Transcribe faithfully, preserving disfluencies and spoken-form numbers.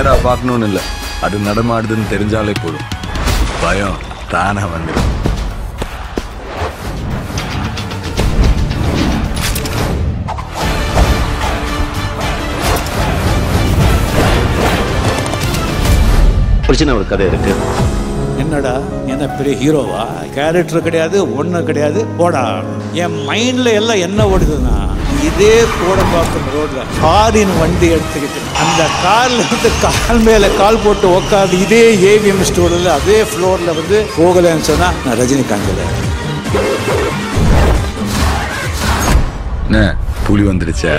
நேரா பார்க்கணும்னு இல்லை, அது நடமாடுதுன்னு தெரிஞ்சாலே போதும், பயம் தானா வந்துடும். பிரச்சனை ஒரு கதை இருக்கு. என்னடா என்ன பெரிய ஹீரோவா? கேரக்டர் கிடையாது, ஒண்ணு கிடையாது, போடா. என் மைண்ட்ல எல்லாம் என்ன ஓடுதுன்னா, இதே கோடம்பாக்கம் ரோட்ல காரின் வண்டி எடுத்துக்கிட்டு அந்த கார்ல வந்து கால் மேல கால் போட்டு உட்காந்து இதே ஏவிஎம் ஸ்டோர்ல அதே ஃப்ளோர்ல வந்து போகலன்னு சொன்னா நான் ரஜினிகாந்த். புலி வந்துடுச்சா?